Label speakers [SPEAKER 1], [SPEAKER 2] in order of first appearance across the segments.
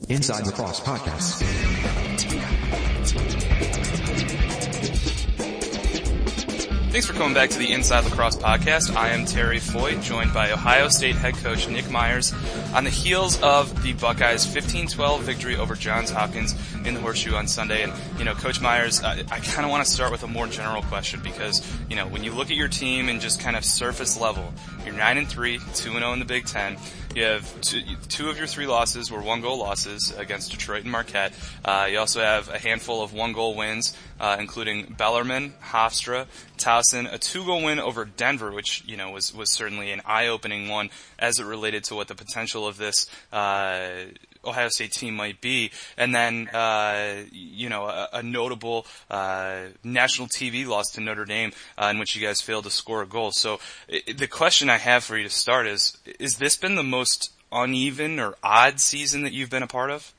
[SPEAKER 1] Inside Lacrosse Podcast.
[SPEAKER 2] Thanks for coming back to the Inside Lacrosse Podcast. I am Terry Foy, joined by Ohio State head coach Nick Myers on the heels of the Buckeyes' 15-12 victory over Johns Hopkins in the Horseshoe on Sunday. And, Coach Myers, I kind of want to start with a more general question because, when you look at your team and just kind of surface level, you're 9-3, 2-0 in the Big Ten. You have two of your three losses were one-goal losses against Detroit and Marquette. You also have a handful of one-goal wins, including Bellarmine, Hofstra, Towson, a two-goal win over Denver, which, was certainly an eye-opening one as it related to what the potential of this Ohio State team might be. And then, a notable national TV loss to Notre Dame in which you guys failed to score a goal. So the question I have for you to start is this been the most uneven or odd season that you've been a part of?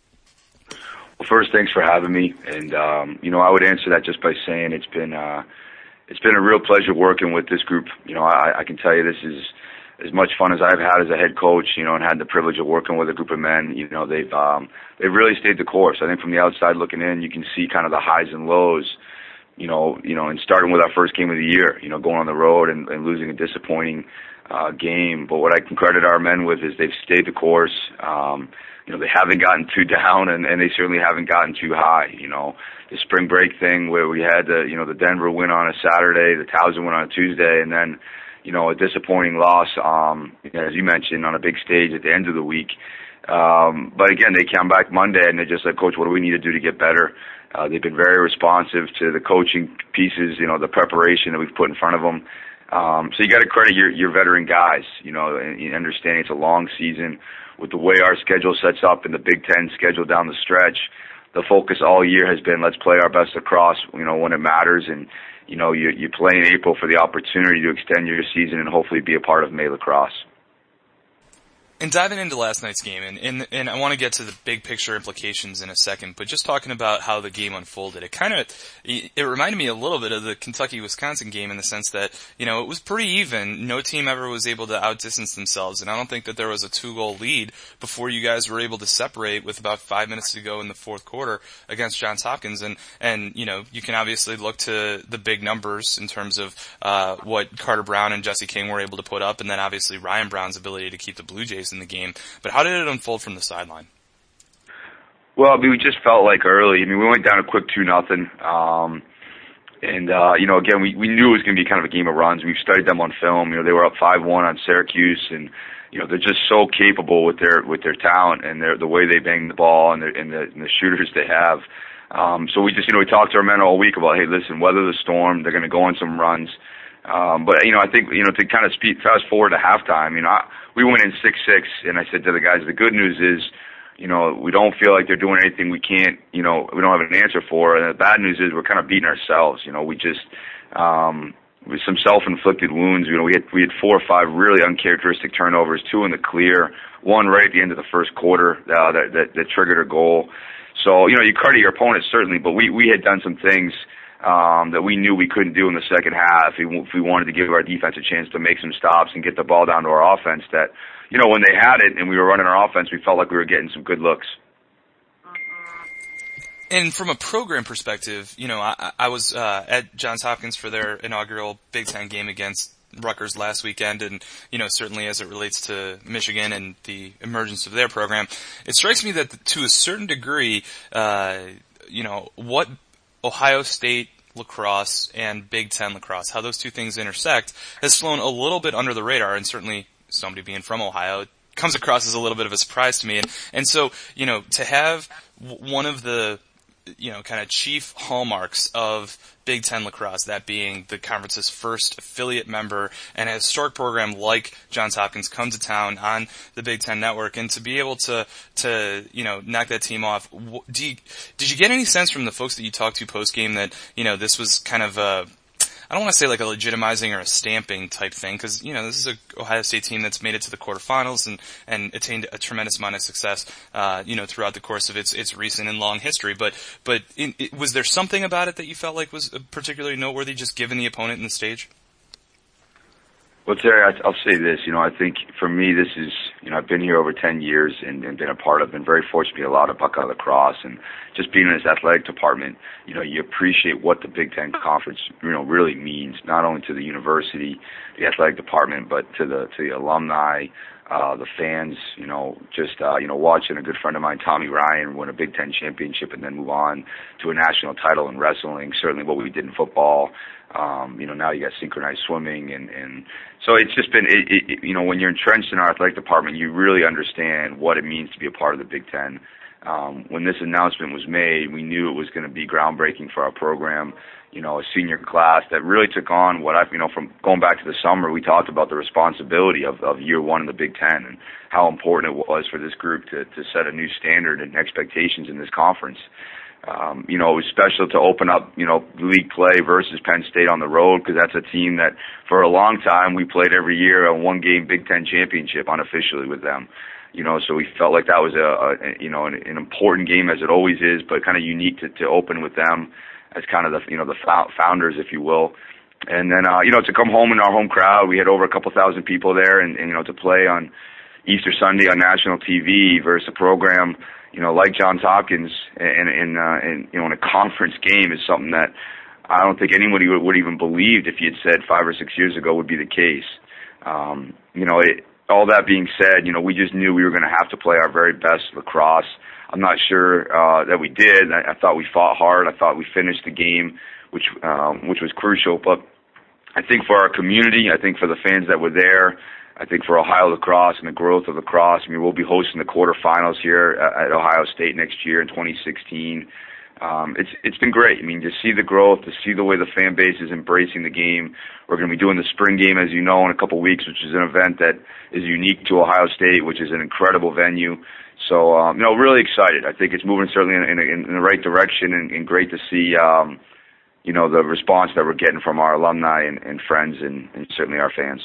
[SPEAKER 3] Well, first, thanks for having me. And, I would answer that just by saying it's been a real pleasure working with this group. I can tell you this is as much fun as I've had as a head coach, and had the privilege of working with a group of men. They've really stayed the course. I think from the outside looking in, you can see kind of the highs and lows, and starting with our first game of the year, going on the road and losing a disappointing game. But what I can credit our men with is they've stayed the course. They haven't gotten too down, and they certainly haven't gotten too high. The spring break thing where we had the Denver win on a Saturday, the Towson win on a Tuesday, and then a disappointing loss, as you mentioned, on a big stage at the end of the week. But again, they came back Monday and they're just like, Coach, what do we need to do to get better? They've been very responsive to the coaching pieces, the preparation that we've put in front of them. So you got to credit your veteran guys, and understanding it's a long season. With the way our schedule sets up and the Big Ten schedule down the stretch, the focus all year has been let's play our best lacrosse, when it matters. And, you play in April for the opportunity to extend your season and hopefully be a part of May lacrosse.
[SPEAKER 2] And diving into last night's game, and I want to get to the big picture implications in a second, but just talking about how the game unfolded, it reminded me a little bit of the Kentucky-Wisconsin game in the sense that, it was pretty even. No team ever was able to outdistance themselves, and I don't think that there was a 2-goal lead before you guys were able to separate with about 5 minutes to go in the fourth quarter against Johns Hopkins. And you can obviously look to the big numbers in terms of what Carter Brown and Jesse King were able to put up, and then obviously Ryan Brown's ability to keep the Blue Jays in the game. But how did it unfold from the sideline?
[SPEAKER 3] Well, we just felt like early. We went down a quick 2-0. Again, we knew it was going to be kind of a game of runs. We've studied them on film. They were up 5-1 on Syracuse, and they're just so capable with their talent and the way they bang the ball and the shooters they have. So we just we talked to our men all week about, hey, listen, weather the storm. They're going to go on some runs. But I think to kind of fast forward to halftime, we went in 6-6, and I said to the guys, the good news is, we don't feel like they're doing anything we can't, we don't have an answer for. And the bad news is we're kind of beating ourselves. We just with some self-inflicted wounds. We had 4 or 5 really uncharacteristic turnovers, 2 in the clear, 1 right at the end of the first quarter that triggered a goal. So you credit your opponents certainly, but we had done some things that we knew we couldn't do in the second half if we wanted to give our defense a chance to make some stops and get the ball down to our offense that, when they had it and we were running our offense, we felt like we were getting some good looks.
[SPEAKER 2] And from a program perspective, I was at Johns Hopkins for their inaugural Big Ten game against Rutgers last weekend, and certainly as it relates to Michigan and the emergence of their program, it strikes me that to a certain degree, what Ohio State lacrosse and Big Ten lacrosse, how those two things intersect, has flown a little bit under the radar, and certainly somebody being from Ohio, it comes across as a little bit of a surprise to me. And so, to have one of the, kind of chief hallmarks of Big Ten lacrosse, that being the conference's first affiliate member and a historic program like Johns Hopkins come to town on the Big Ten network, and to be able to knock that team off. Did you get any sense from the folks that you talked to post game that, this was kind of I don't want to say like a legitimizing or a stamping type thing, because, this is a Ohio State team that's made it to the quarterfinals and attained a tremendous amount of success, throughout the course of its recent and long history. But was there something about it that you felt like was particularly noteworthy, just given the opponent and the stage?
[SPEAKER 3] Well, Terry, I'll say this. I think for me, this is I've been here over 10 years and been a part of, been very fortunate to be allowed to Buckeye lacrosse, and just being in this athletic department, you appreciate what the Big Ten Conference, really means, not only to the university, the athletic department, but to the alumni, the fans, watching a good friend of mine, Tommy Ryan, win a Big Ten championship and then move on to a national title in wrestling, certainly what we did in football. Now you got synchronized swimming, and so it's just been, when you're entrenched in our athletic department, you really understand what it means to be a part of the Big Ten. When this announcement was made, we knew it was going to be groundbreaking for our program. A senior class that really took on what from going back to the summer, we talked about the responsibility of year one in the Big Ten and how important it was for this group to set a new standard and expectations in this conference. It was special to open up, league play versus Penn State on the road, because that's a team that for a long time we played every year a one-game Big Ten championship unofficially with them. So we felt like that was an important game, as it always is, but kind of unique to open with them as kind of the founders, if you will. And then, to come home in our home crowd, we had over a couple thousand people there, and to play on Easter Sunday on national TV versus a program, like Johns Hopkins in a conference game is something that I don't think anybody would even believed if you had said 5 or 6 years ago would be the case. All that being said, we just knew we were going to have to play our very best lacrosse. I'm not sure that we did. I thought we fought hard. I thought we finished the game, which was crucial. But I think for our community, I think for the fans that were there, I think for Ohio lacrosse and the growth of lacrosse, we'll be hosting the quarterfinals here at Ohio State next year in 2016. It's been great. To see the growth, to see the way the fan base is embracing the game. We're going to be doing the spring game, as you know, in a couple of weeks, which is an event that is unique to Ohio State, which is an incredible venue. So, really excited. I think it's moving certainly in the right direction, and great to see, the response that we're getting from our alumni and friends and certainly our fans.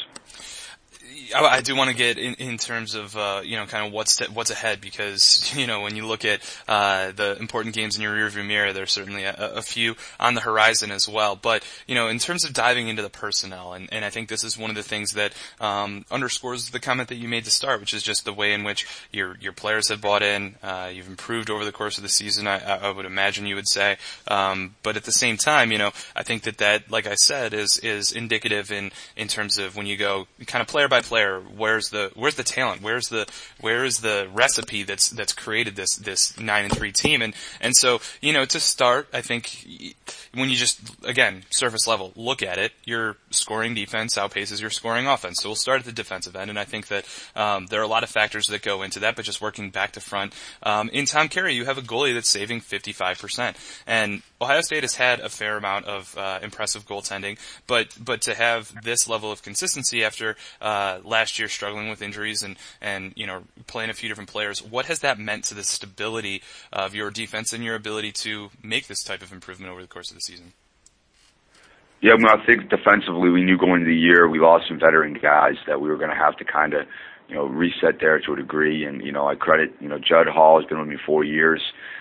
[SPEAKER 2] I do want to get in terms of, kind of what's ahead, because, when you look at, the important games in your rearview mirror, there's certainly a few on the horizon as well. But, in terms of diving into the personnel, and I think this is one of the things that, underscores the comment that you made to start, which is just the way in which your players have bought in, you've improved over the course of the season, I would imagine you would say. But at the same time, I think that, like I said, is indicative in terms of when you go kind of player by player, where's the talent? Where is the recipe that's created this 9-3 team? And so, to start, I think when you just, again, surface level, look at it, your scoring defense outpaces your scoring offense. So we'll start at the defensive end, and I think that, there are a lot of factors that go into that, but just working back to front, in Tom Carey, you have a goalie that's saving 55%. And Ohio State has had a fair amount of, impressive goaltending, but to have this level of consistency after, last year struggling with injuries and playing a few different players, what has that meant to the stability of your defense and your ability to make this type of improvement over the course of the season?
[SPEAKER 3] Yeah, I think defensively we knew going into the year we lost some veteran guys that we were going to have to kind of reset there to a degree, and I credit Judd Hall has been with me 4 years,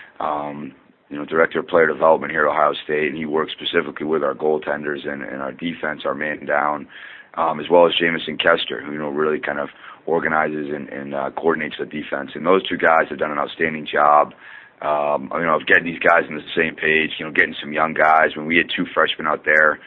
[SPEAKER 3] director of player development here at Ohio State, and he works specifically with our goaltenders and our defense, our man down. As well as Jamison Kester, who really kind of organizes and coordinates the defense. And those two guys have done an outstanding job, of getting these guys on the same page. Getting some young guys. When we had 2 freshmen out there,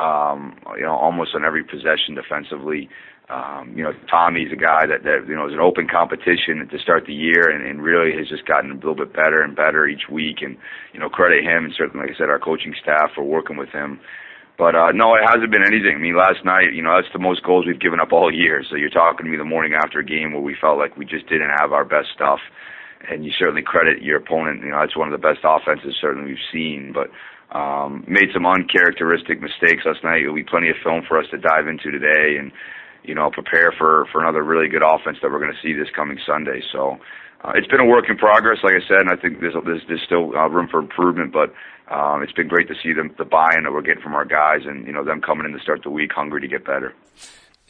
[SPEAKER 3] almost on every possession defensively. Tommy's a guy that is an open competition to start the year, and really has just gotten a little bit better and better each week. And credit him, and certainly, like I said, our coaching staff for working with him. But, no, it hasn't been anything. Last night, that's the most goals we've given up all year. So you're talking to me the morning after a game where we felt like we just didn't have our best stuff. And you certainly credit your opponent. That's one of the best offenses certainly we've seen. But, made some uncharacteristic mistakes last night. There'll be plenty of film for us to dive into today and, prepare for another really good offense that we're going to see this coming Sunday. So, it's been a work in progress, like I said, and I think there's still room for improvement, but it's been great to see the buy-in that we're getting from our guys, and them coming in to start the week hungry to get better.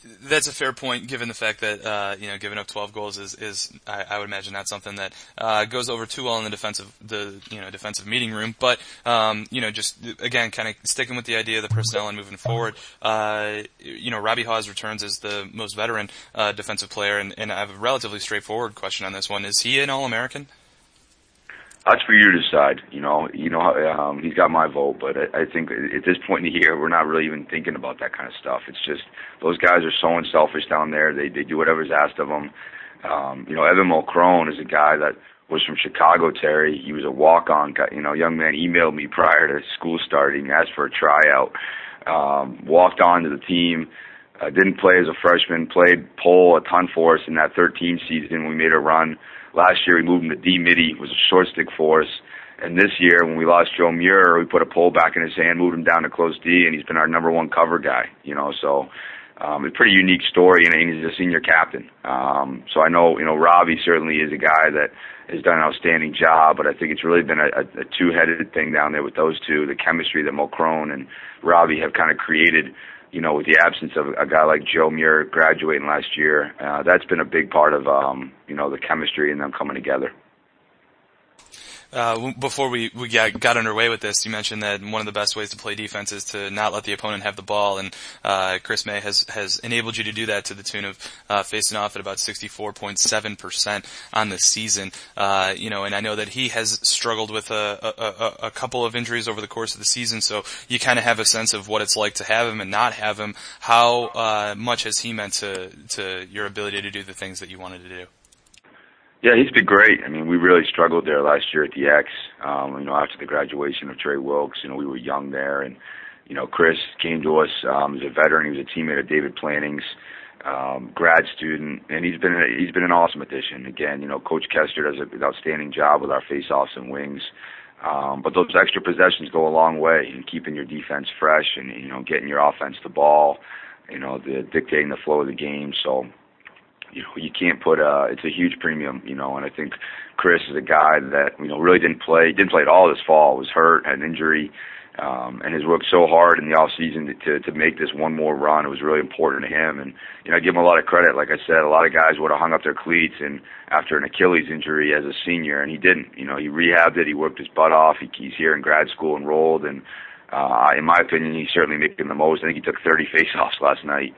[SPEAKER 2] That's a fair point, given the fact that giving up 12 goals is I would imagine not something that goes over too well in the defensive meeting room. But just again, kind of sticking with the idea of the personnel and moving forward. Robbie Hawes returns as the most veteran defensive player, and I have a relatively straightforward question on this one: is he an All-American?
[SPEAKER 3] That's for you to decide. He's got my vote, but I think at this point in the year, we're not really even thinking about that kind of stuff. It's just those guys are so unselfish down there. They do whatever's asked of them. Evan Mulcrone is a guy that was from Chicago, Terry. He was a walk-on guy. Young man emailed me prior to school starting, asked for a tryout, walked on to the team. Didn't play as a freshman, played pole a ton for us in that 13 season. We made a run. Last year, we moved him to D-Midi, was a short stick for us. And this year, when we lost Joe Muir, we put a pole back in his hand, moved him down to close D, and he's been our number one cover guy. So a pretty unique story, and he's a senior captain. So I know, Robbie certainly is a guy that has done an outstanding job, but I think it's really been a two-headed thing down there with those two, the chemistry that Mulcrone and Robbie have kind of created. With the absence of a guy like Joe Muir graduating last year, that's been a big part of, the chemistry and them coming together.
[SPEAKER 2] Before we got underway with this, you mentioned that one of the best ways to play defense is to not let the opponent have the ball, and Chris May has enabled you to do that to the tune of facing off at about 64.7% on the season. And I know that he has struggled with a couple of injuries over the course of the season, so you kind of have a sense of what it's like to have him and not have him. How much has he meant to your ability to do the things that you wanted to do?
[SPEAKER 3] Yeah, he's been great. I mean, we really struggled there last year at the X. After the graduation of Trey Wilkes, we were young there, and Chris came to us as a veteran. He was a teammate of David Planning's, grad student, and he's been an awesome addition. Again, Coach Kester does an outstanding job with our face-offs and wings. But those extra possessions go a long way in keeping your defense fresh and getting your offense the ball, dictating the flow of the game. So. You can't put it's a huge premium, and I think Chris is a guy that, really didn't play at all this fall, was hurt, had an injury, and has worked so hard in the off season to make this one more run. It was really important to him, and, I give him a lot of credit. Like I said, a lot of guys would have hung up their cleats and after an Achilles injury as a senior, and he didn't. He rehabbed it, he worked his butt off, he's here in grad school enrolled, and, in my opinion, he's certainly making the most. I think he took 30 face-offs last night.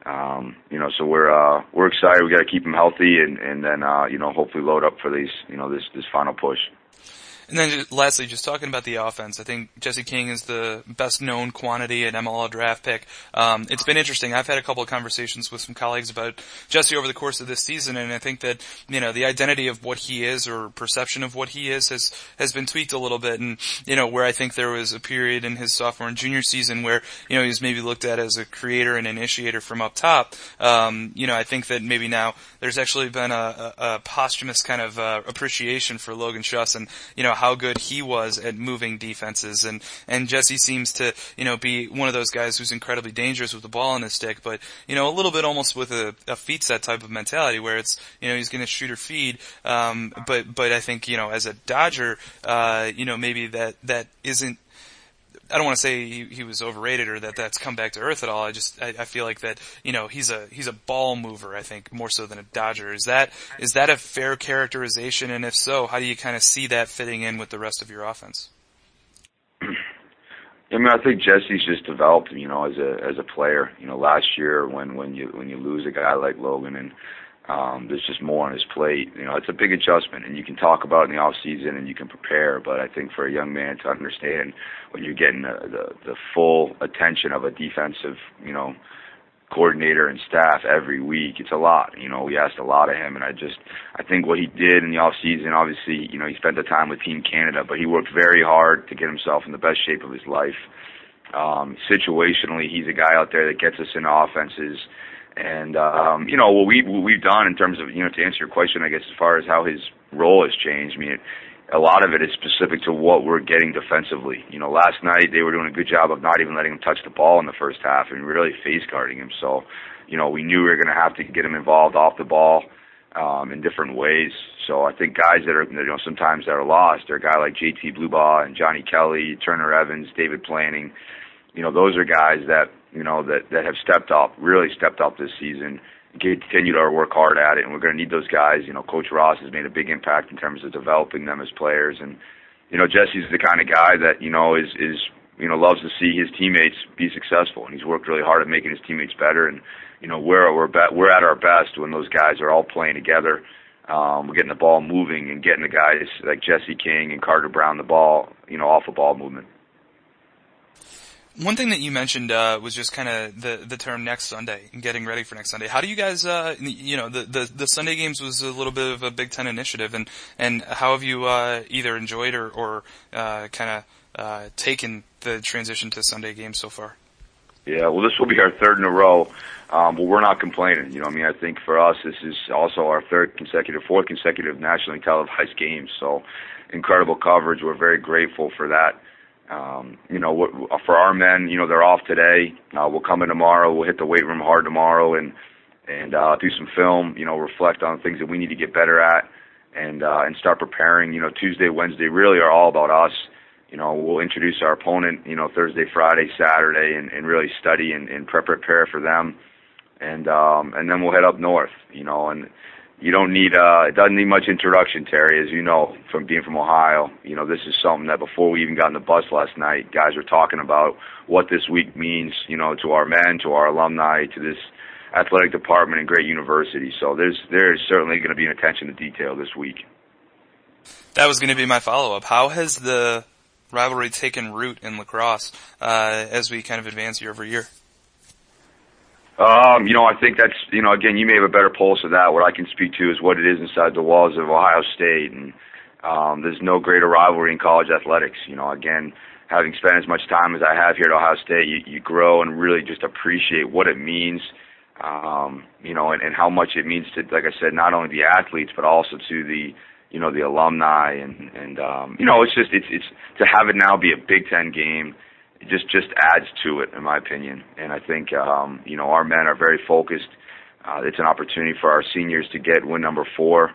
[SPEAKER 3] So we're excited. We got to keep him healthy, and then hopefully load up for these this final push.
[SPEAKER 2] And then lastly, just talking about the offense, I think Jesse King is the best known quantity at MLL draft pick. It's been interesting. I've had a couple of conversations with some colleagues about Jesse over the course of this season, and I think that, the identity of what he is, or perception of what he is, has been tweaked a little bit. And, where I think there was a period in his sophomore and junior season where, he was maybe looked at as a creator and initiator from up top. I think that maybe now there's actually been a posthumous kind of, appreciation for Logan Schuss and, how good he was at moving defenses, and Jesse seems to, be one of those guys who's incredibly dangerous with the ball in his stick, but, a little bit almost with a feet set type of mentality where it's, he's gonna shoot or feed, but I think, as a Dodger, maybe that isn't, I don't want to say he was overrated or that's come back to earth at all. I feel like that, he's a ball mover, I think, more so than a Dodger. Is that a fair characterization? And if so, how do you kind of see that fitting in with the rest of your offense?
[SPEAKER 3] I think Jesse's just developed, as a player. Last year when you lose a guy like Logan and there's just more on his plate. It's a big adjustment, and you can talk about it in the off season and you can prepare. But I think for a young man to understand when you're getting the full attention of a defensive, coordinator and staff every week, it's a lot. We asked a lot of him, and I think what he did in the off season, obviously, he spent the time with Team Canada, but he worked very hard to get himself in the best shape of his life. Situationally, he's a guy out there that gets us into offenses. And, what we've done in terms of, to answer your question, I guess, as far as how his role has changed, a lot of it is specific to what we're getting defensively. Last night they were doing a good job of not even letting him touch the ball in the first half and really face guarding him. So, we knew we were going to have to get him involved off the ball, in different ways. So I think guys that are, sometimes that are lost are a guy like JT Bluebaugh and Johnny Kelly, Turner Evans, David Planning. Those are guys that, that have really stepped up this season. Continue to work hard at it, and we're going to need those guys. Coach Ross has made a big impact in terms of developing them as players, and Jesse's the kind of guy that is loves to see his teammates be successful, and he's worked really hard at making his teammates better. And we're at our best when those guys are all playing together. We're getting the ball moving and getting the guys like Jesse King and Carter Brown the ball, off of ball movement.
[SPEAKER 2] One thing that you mentioned was just kind of the term next Sunday and getting ready for next Sunday. How do you guys, the Sunday games was a little bit of a Big Ten initiative, and how have you either enjoyed or kind of taken the transition to Sunday games so far?
[SPEAKER 3] Yeah, well, this will be our third in a row, but we're not complaining. I think for us, this is also our fourth consecutive nationally televised games. So, incredible coverage. We're very grateful for that. For our men, they're off today. We'll come in tomorrow. We'll hit the weight room hard tomorrow and do some film. Reflect on things that we need to get better at, and start preparing. Tuesday, Wednesday really are all about us. We'll introduce our opponent, Thursday, Friday, Saturday, and really study and prepare for them, and then we'll head up north. And you don't need it doesn't need much introduction, Terry, as you know from being from Ohio. This is something that before we even got on the bus last night, guys were talking about what this week means, to our men, to our alumni, to this athletic department and great university. So there's certainly going to be an attention to detail this week.
[SPEAKER 2] That was going to be my follow-up. How has the rivalry taken root in lacrosse as we kind of advance year over year?
[SPEAKER 3] I think that's, again, you may have a better pulse of that. What I can speak to is what it is inside the walls of Ohio State, and there's no greater rivalry in college athletics. Again, having spent as much time as I have here at Ohio State, you grow and really just appreciate what it means, and how much it means to, like I said, not only the athletes, but also to the alumni, and it's to have it now be a Big Ten game. It just adds to it, in my opinion. And I think, our men are very focused. It's an opportunity for our seniors to get win number 4.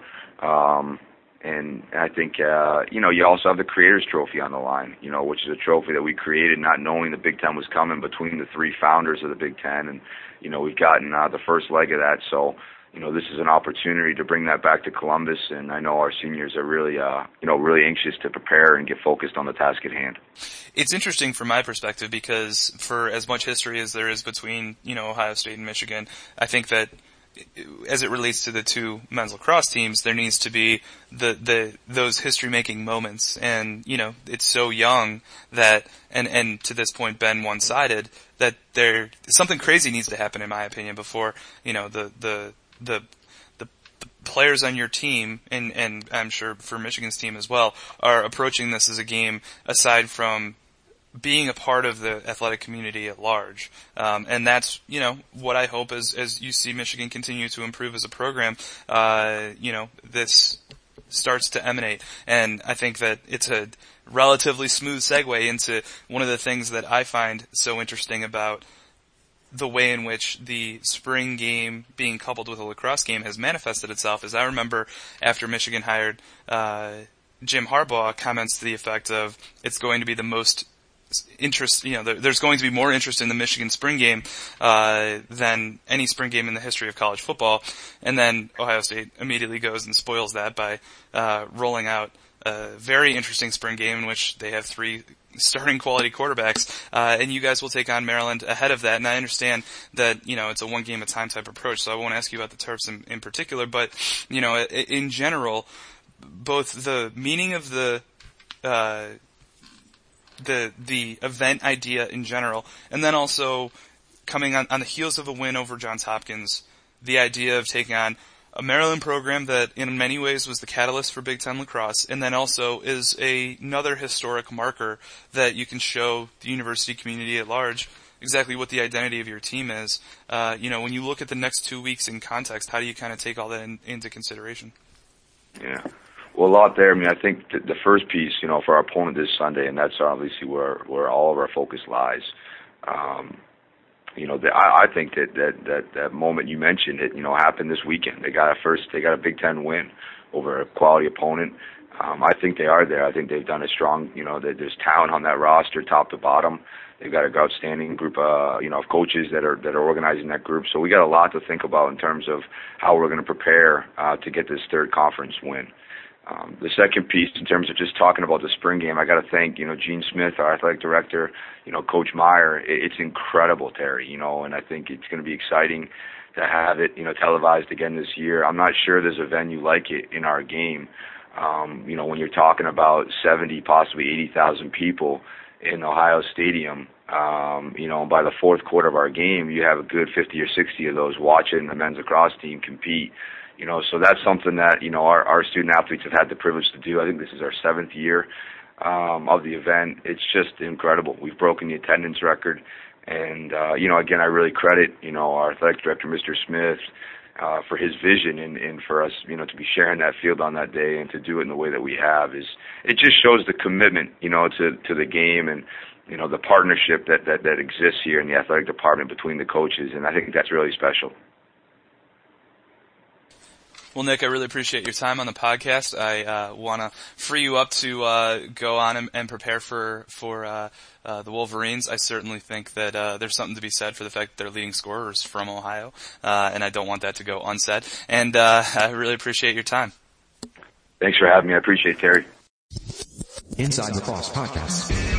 [SPEAKER 3] And I think, you also have the Creators Trophy on the line, which is a trophy that we created not knowing the Big Ten was coming between the 3 founders of the Big Ten. And, we've gotten the first leg of that. So, this is an opportunity to bring that back to Columbus, and I know our seniors are really, really anxious to prepare and get focused on the task at hand.
[SPEAKER 2] It's interesting from my perspective because for as much history as there is between, Ohio State and Michigan, I think that as it relates to the two men's lacrosse teams, there needs to be those history-making moments, and, it's so young that, and to this point been one-sided, that something crazy needs to happen, in my opinion, before, the players on your team, and I'm sure for Michigan's team as well, are approaching this as a game aside from being a part of the athletic community at large. And that's, what I hope as you see Michigan continue to improve as a program, this starts to emanate. And I think that it's a relatively smooth segue into one of the things that I find so interesting about the way in which the spring game being coupled with a lacrosse game has manifested itself. Is I remember after Michigan hired Jim Harbaugh, comments to the effect of it's going to be the most interest, there's going to be more interest in the Michigan spring game than any spring game in the history of college football. And then Ohio State immediately goes and spoils that by rolling out a very interesting spring game in which they have 3 starting quality quarterbacks, and you guys will take on Maryland ahead of that. And I understand that, it's a one game at a time type approach, so I won't ask you about the Terps in particular, but, in general, both the meaning of the event idea in general, and then also coming on the heels of a win over Johns Hopkins, the idea of taking on a Maryland program that in many ways was the catalyst for Big Ten lacrosse, and then also is another historic marker that you can show the university community at large exactly what the identity of your team is. When you look at the next 2 weeks in context, how do you kind of take all that into consideration?
[SPEAKER 3] Yeah. Well, a lot there. I think the first piece, for our opponent this Sunday, and that's obviously where all of our focus lies. I think that moment you mentioned, it happened this weekend. They got a Big Ten win over a quality opponent. I think they are there. I think they've done a strong, there's talent on that roster, top to bottom. They've got an outstanding group, of coaches that are organizing that group. So we got a lot to think about in terms of how we're going to prepare to get this third conference win. The second piece, in terms of just talking about the spring game, I got to thank, Gene Smith, our athletic director, Coach Meyer. It's incredible, Terry, and I think it's going to be exciting to have it, televised again this year. I'm not sure there's a venue like it in our game. When you're talking about 70, possibly 80,000 people in Ohio Stadium, by the fourth quarter of our game, you have a good 50 or 60 of those watching the men's lacrosse team compete. So that's something that, our student athletes have had the privilege to do. I think this is our 7th year of the event. It's just incredible. We've broken the attendance record. And, again, I really credit, our athletic director, Mr. Smith, for his vision and for us, to be sharing that field on that day and to do it in the way that we have. It just shows the commitment, to the game and, the partnership that exists here in the athletic department between the coaches. And I think that's really special.
[SPEAKER 2] Well, Nick, I really appreciate your time on the podcast. I want to free you up to go on and prepare for the Wolverines. I certainly think that there's something to be said for the fact that their leading scorer is from Ohio, and I don't want that to go unsaid. And I really appreciate your time.
[SPEAKER 3] Thanks for having me. I appreciate it, Terry.
[SPEAKER 1] Inside Lacrosse Podcast.